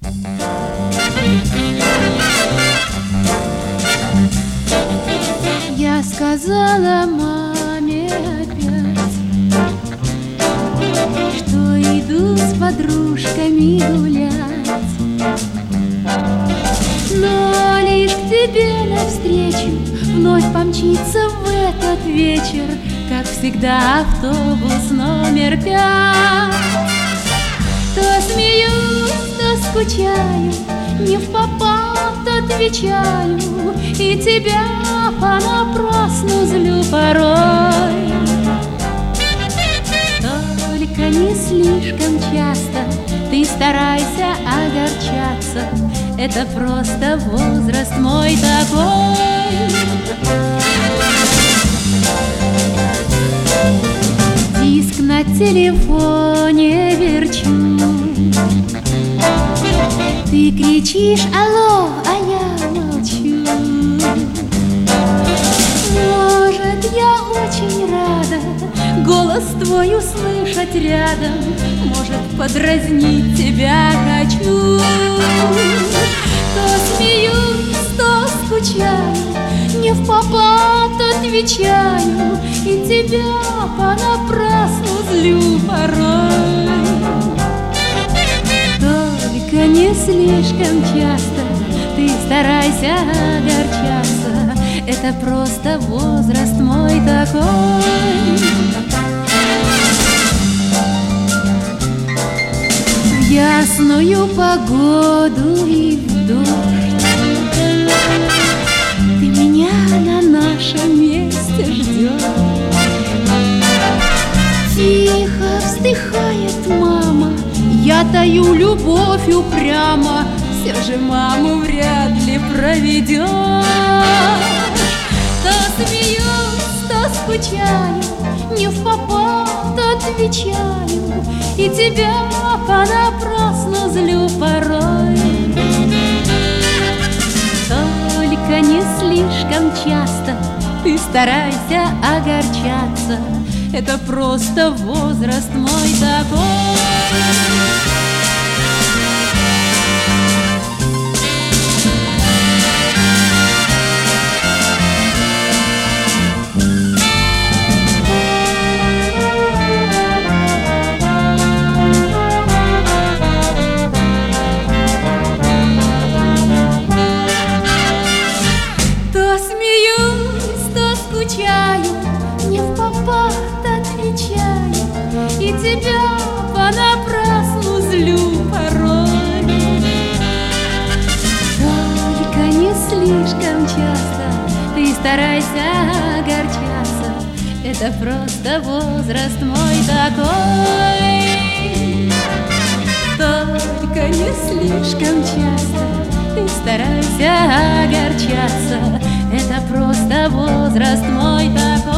Я сказала маме опять, что иду с подружками гулять, но лишь к тебе навстречу вновь помчится в этот вечер, как всегда, автобус номер 5. То смеюсь, то скучаю, не впопад отвечаю, и тебя понапрасну злю порой. Только не слишком часто ты старайся огорчаться, это просто возраст мой такой. Диск на телефоне верчу, ты кричишь алло, а я молчу. Может, я очень рада голос твой услышать рядом, может, подразнить тебя хочу. То смеюсь, то скучаю, не впопад отвечаю, и тебя понапрасну злю порой. Только не слишком часто ты старайся огорчаться, это просто возраст мой такой. В ясную погоду и в дождь ты меня на нашем месте ждешь. Тихо вздыхает мама, я таю любовь упрямо, все же маму вряд ли проведешь. То смеюсь, то скучаю, не впопад отвечаю, и тебя понапрасну злю порой. Только не слишком часто ты старайся огорчаться, это просто возраст мой такой. То смеюсь, то скучаю, не впопад отвечаю, и тебя понапрасну злю порой. Только не слишком часто ты старайся огорчаться, это просто возраст мой такой. Только не слишком часто ты старайся огорчаться, это просто возраст мой такой.